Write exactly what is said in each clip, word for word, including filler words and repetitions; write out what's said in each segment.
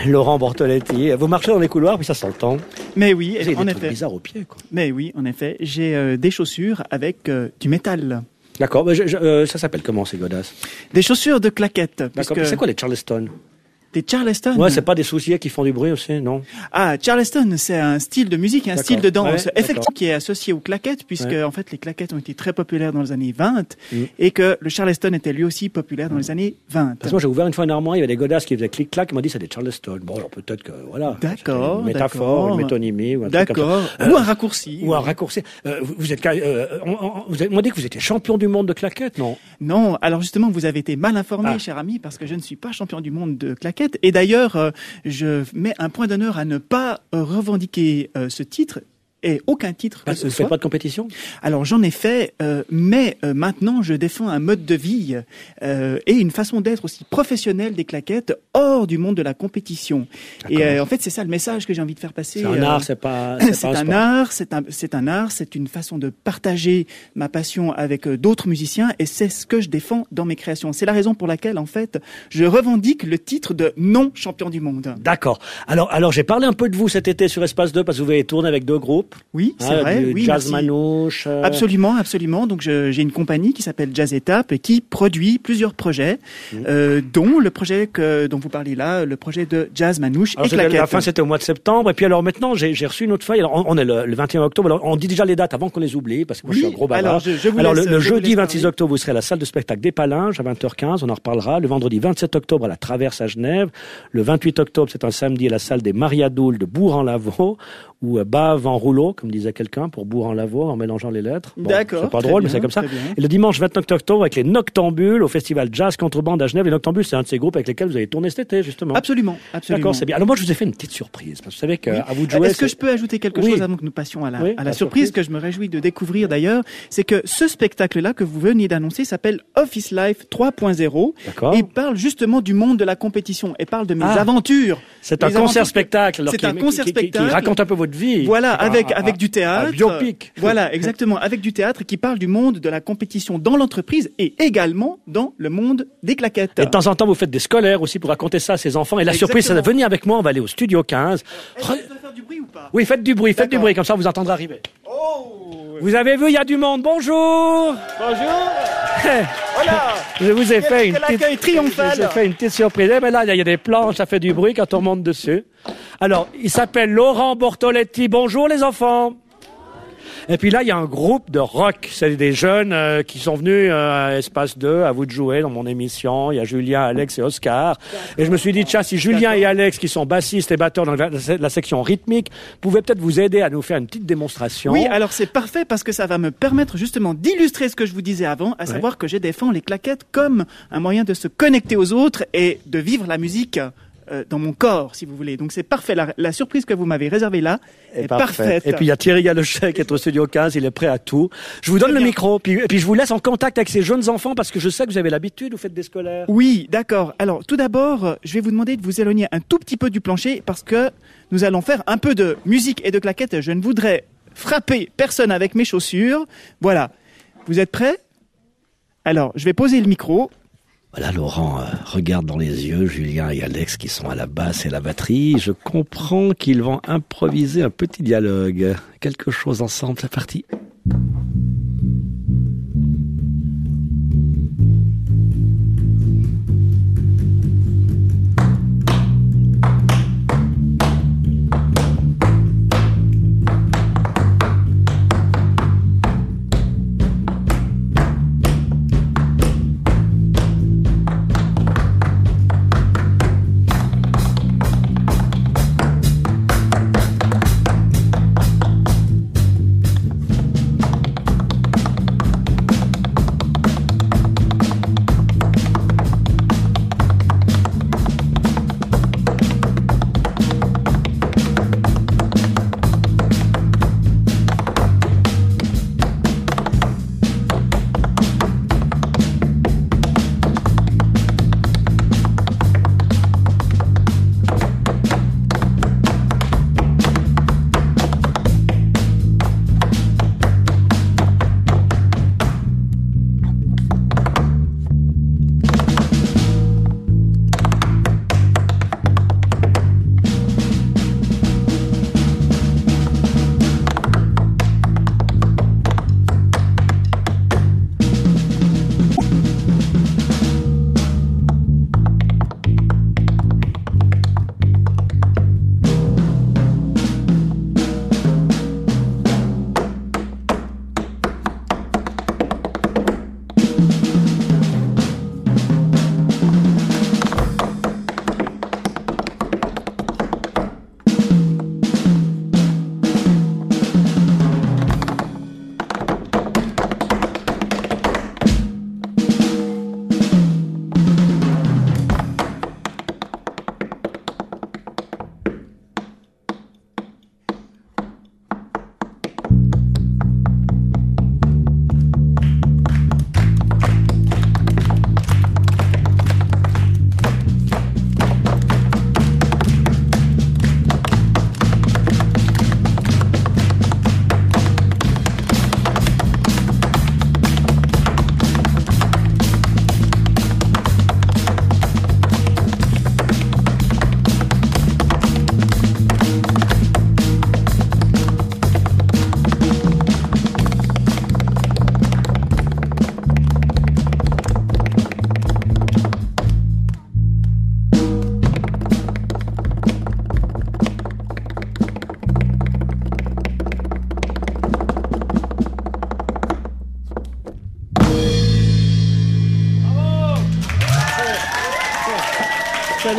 Laurent Bortoletti. Vous marchez dans les couloirs, puis ça s'entend. Mais oui, vous avez en des effet. trucs bizarres aux pieds, quoi. Mais oui, en effet. J'ai euh, des chaussures avec euh, du métal. D'accord. Mais je, je, euh, ça s'appelle comment ces godasses? Des chaussures de claquettes. D'accord. puisque- C'est quoi les Charleston? Des Charleston. Ouais, c'est pas des souliers qui font du bruit aussi, non? Ah, Charleston, c'est un style de musique, un D'accord. style de danse, Ouais, effectivement, d'accord. qui est associé aux claquettes, puisque Ouais. en fait les claquettes ont été très populaires dans les années vingt, Mm. et que le Charleston était lui aussi populaire dans les années vingt. Parce que moi, j'ai ouvert une fois une armoire, il y avait des godasses qui faisaient clic-clac, ils m'ont dit c'est des Charleston. Bon, alors peut-être que, voilà. D'accord, Une métaphore, d'accord. une métonymie, ou un truc comme ça. D'accord. Ou un raccourci. Ou un raccourci. Euh, vous, vous êtes, euh, on, on, vous avez- on m'a dit que vous étiez champion du monde de claquettes, non? Non, alors justement, vous avez été mal informé, Ah. cher ami, parce que je ne suis pas champion du monde de claquettes. Et d'ailleurs, euh, je mets un point d'honneur à ne pas euh, revendiquer euh, ce titre. Et aucun titre que Parce que ce vous faites soit. pas de compétition? Alors j'en ai fait, euh, mais euh, maintenant je défends un mode de vie euh, et une façon d'être aussi professionnelle des claquettes hors du monde de la compétition. Et euh, en fait c'est ça le message que j'ai envie de faire passer. C'est un euh, art, c'est pas, C'est pas un sport. art, c'est un, c'est un art, c'est une façon de partager ma passion avec euh, d'autres musiciens et c'est ce que je défends dans mes créations. C'est la raison pour laquelle, en fait, je revendique le titre de non champion du monde. D'accord. Alors, alors j'ai parlé un peu de vous cet été sur Espace deux parce que vous avez tourné avec deux groupes. Oui, c'est Hein, vrai. du Oui, Jazz merci. Manouche. euh, Absolument, absolument. Donc je- j'ai une compagnie qui s'appelle Jazz Étape et qui produit plusieurs projets, Mmh. euh, dont le projet que, dont vous parlez là, le projet de Jazz Manouche Alors, et c'était- Claquette. la fin, c'était au mois de septembre. Et puis, alors, maintenant, j'ai j'ai reçu une autre feuille. Alors, on, on est le, le vingt et un octobre. Alors, on dit déjà les dates avant qu'on les oublie, parce que moi, Oui, je suis un gros bavard. alors, je- je vous alors, laisse- le, le je vous jeudi laisse vingt-six parler. octobre, vous serez à la salle de spectacle des Palinges à vingt heures quinze. On en reparlera. Le vendredi vingt-sept octobre, à la Traverse à Genève. Le vingt-huit octobre, c'est un samedi à la salle des Mariadoules de Bourg-en-Lavaux, ou euh, Bave en rouleau, comme disait quelqu'un, pour Bourg-en-lavaux, en mélangeant les lettres. Bon, D'accord, C'est pas très drôle, mais bien, c'est comme ça. très bien. Et le dimanche vingt-neuf octobre, avec les Noctambules, au festival Jazz Contrebande à Genève. Les Noctambules, c'est un de ces groupes avec lesquels vous avez tourné cet été, justement. Absolument, absolument. D'accord, c'est bien. Alors moi, je vous ai fait une petite surprise. Parce que vous savez qu'à Oui. vous de jouer, Est-ce que c'est- je peux ajouter quelque Oui. chose avant que nous passions à la, Oui, à la la surprise, surprise. que je me réjouis de découvrir d'ailleurs, c'est que ce spectacle-là que vous venez d'annoncer s'appelle Office Life trois point zéro D'accord. et parle justement du monde de la compétition et parle de mes Ah. aventures. C'est un Mes aventures- concert-spectacle. alors C'est qui- un qui- concert qui- qui- spectacle. Qui raconte un peu votre vie. Voilà, Un- avec un- avec du théâtre. Un biopic. Voilà, exactement, avec du théâtre qui parle du monde de la compétition dans l'entreprise et également dans le monde des claquettes. Et de temps en temps, vous faites des scolaires aussi pour raconter ça à ses enfants. Et la surprise, c'est de Exactement. venir avec moi. On va aller au studio quinze. Est-ce que je dois faire du bruit ou pas? Oui, faites du bruit, faites du D'accord. bruit, comme ça vous entendrez arriver. Oh! Vous avez vu, il y a du monde. Bonjour. Bonjour! Voilà! Je vous ai fait une quel petite, accueil triomphal. je vous ai fait une petite surprise. Eh ben là, il y a des planches, ça fait du bruit quand on monte dessus. Alors, il s'appelle Laurent Bortoletti. Bonjour les enfants. Et puis là, il y a un groupe de rock. C'est des jeunes euh, qui sont venus euh, à Espace deux, à vous de jouer dans mon émission. Il y a Julien, Alex et Oscar. Et je me suis dit, tiens, si Julien et Alex, qui sont bassistes et batteurs dans la, la section rythmique, pouvaient peut-être vous aider à nous faire une petite démonstration. Oui, alors c'est parfait parce que ça va me permettre justement d'illustrer ce que je vous disais avant, à Ouais. savoir que je défends les claquettes comme un moyen de se connecter aux autres et de vivre la musique euh, dans mon corps, si vous voulez. Donc c'est parfait. La, la surprise que vous m'avez réservée là est, parfaite. Et puis il y a Thierry Galochet qui est au studio quinze, il est prêt à tout. Je vous donne Très le bien. micro, puis, et puis je vous laisse en contact avec ces jeunes enfants parce que je sais que vous avez l'habitude, vous faites des scolaires. Oui, d'accord. Alors tout d'abord, euh, je vais vous demander de vous éloigner un tout petit peu du plancher parce que nous allons faire un peu de musique et de claquettes. Je ne voudrais frapper personne avec mes chaussures. Voilà. Vous êtes prêts? Alors, je vais poser le micro. Voilà, Laurent, euh, regarde dans les yeux Julien et Alex qui sont à la basse et la batterie. Je comprends qu'ils vont improviser un petit dialogue. Quelque chose ensemble, c'est parti.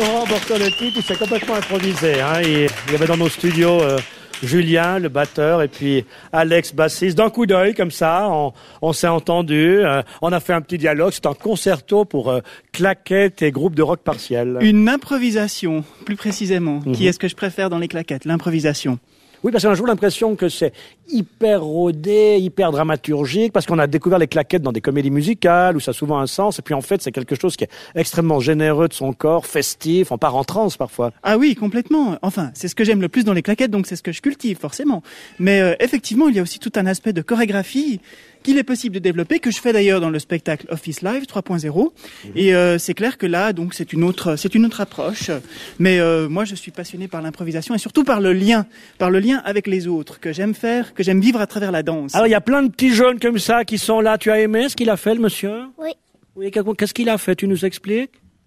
Laurent Bortoletti, qui s'est complètement improvisé. Hein. Il, il y avait dans nos studios euh, Julien, le batteur, et puis Alex, bassiste. D'un coup d'œil, comme ça, on, on s'est entendu. Euh, on a fait un petit dialogue. C'est un concerto pour euh, claquettes et groupe de rock partiel. Une improvisation, plus précisément. Mm-hmm. Qui est-ce que je préfère dans les claquettes? L'improvisation. Oui, parce qu'on a toujours l'impression que c'est hyper rodé, hyper dramaturgique, parce qu'on a découvert les claquettes dans des comédies musicales, où ça a souvent un sens, et puis en fait, c'est quelque chose qui est extrêmement généreux de son corps, festif, on part en transe parfois. Ah oui, complètement. Enfin, c'est ce que j'aime le plus dans les claquettes, donc c'est ce que je cultive, forcément. Mais euh, effectivement, il y a aussi tout un aspect de chorégraphie qu'il est possible de développer, que je fais d'ailleurs dans le spectacle Office Live trois point zéro. Mmh. Et euh, c'est clair que là, donc, c'est une autre, c'est une autre approche. Mais euh, moi, je suis passionné par l'improvisation et surtout par le lien, par le lien avec les autres, que j'aime faire, que j'aime vivre à travers la danse. Alors, il y a plein de petits jeunes comme ça qui sont là. Tu as aimé ce qu'il a fait, le monsieur? Oui. Oui, qu'est-ce qu'il a fait? Tu nous expliques?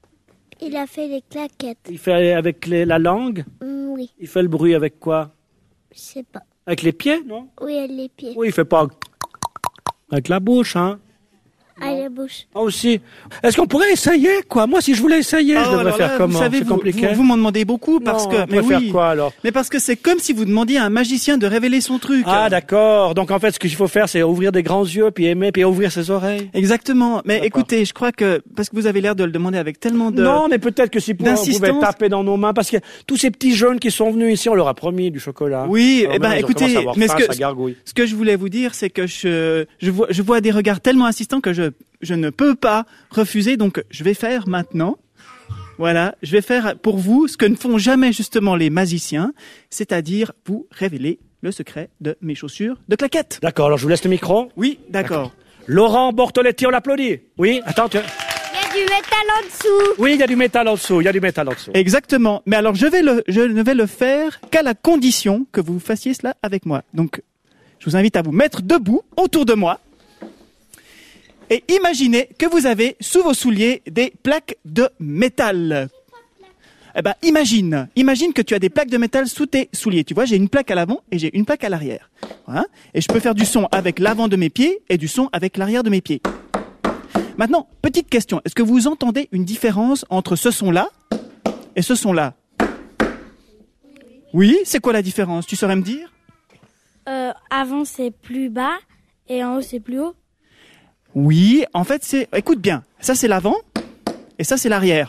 Il a fait les claquettes. Il fait avec les, la langue? Mm, oui. Il fait le bruit avec quoi? Je sais pas. Avec les pieds, non? Oui, avec les pieds. Oui, il fait pas avec la bouche, hein? Avec la bouche. Ah aussi. Est-ce qu'on pourrait essayer, quoi? Moi, si je voulais essayer, oh, je devrais faire là, comment? Vous savez, c'est vous, compliqué. vous, vous m'en demandez beaucoup parce non, que, on mais peut faire oui. quoi alors? Mais parce que c'est comme si vous demandiez à un magicien de révéler son truc. Ah d'accord. Donc en fait, ce qu'il faut faire, c'est ouvrir des grands yeux, puis aimer, puis ouvrir ses oreilles. Exactement. Mais écoutez, je crois que parce que vous avez l'air de le demander avec tellement de non, mais peut-être que si on pouvait taper dans nos mains, parce que tous ces petits jeunes qui sont venus ici, on leur a promis du chocolat. Oui, eh ben écoutez, mais ce que ce que je voulais vous dire, c'est que je je vois je vois des regards tellement insistants que je je ne peux pas refuser, donc je vais faire maintenant. Voilà, je vais faire pour vous ce que ne font jamais justement les magiciens, c'est-à-dire vous révéler le secret de mes chaussures de claquettes. D'accord, alors je vous laisse le micro. Oui, d'accord. Laurent Bortoletti, on l'applaudit. Oui, attends, tu... Il y a du métal en dessous. Oui, il y a du métal en dessous, il y a du métal en dessous. Exactement. Mais alors je vais le je ne vais le faire qu'à la condition que vous fassiez cela avec moi. Donc je vous invite à vous mettre debout autour de moi. Et imaginez que vous avez sous vos souliers des plaques de métal. Eh ben, imagine, imagine que tu as des plaques de métal sous tes souliers. Tu vois, j'ai une plaque à l'avant et j'ai une plaque à l'arrière. Voilà. Et je peux faire du son avec l'avant de mes pieds et du son avec l'arrière de mes pieds. Maintenant, petite question. Est-ce que vous entendez une différence entre ce son-là et ce son-là? Oui, c'est quoi la différence? Tu saurais me dire? Euh, avant c'est plus bas et en haut c'est plus haut. Oui, en fait, c'est... Écoute bien, ça c'est l'avant, et ça c'est l'arrière.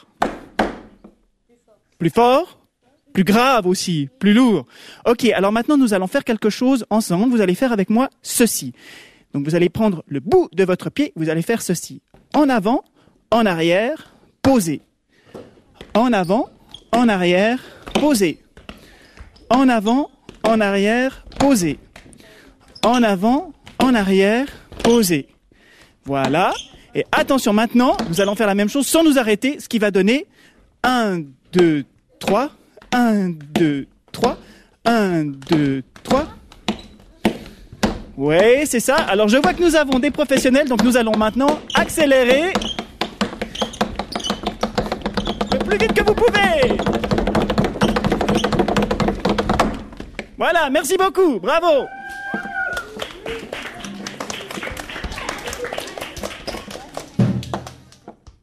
Plus fort, plus grave aussi, plus lourd. Ok, alors maintenant nous allons faire quelque chose ensemble. Vous allez faire avec moi ceci. Donc vous allez prendre le bout de votre pied, vous allez faire ceci. En avant, en arrière, posez. En avant, en arrière, posez. En avant, en arrière, posez. En avant, en arrière, posez. Voilà. Et attention, maintenant, nous allons faire la même chose sans nous arrêter, ce qui va donner un, deux, trois, un, deux, trois, un, deux, trois. Oui, c'est ça. Alors, je vois que nous avons des professionnels, donc nous allons maintenant accélérer le plus vite que vous pouvez. Voilà, merci beaucoup. Bravo.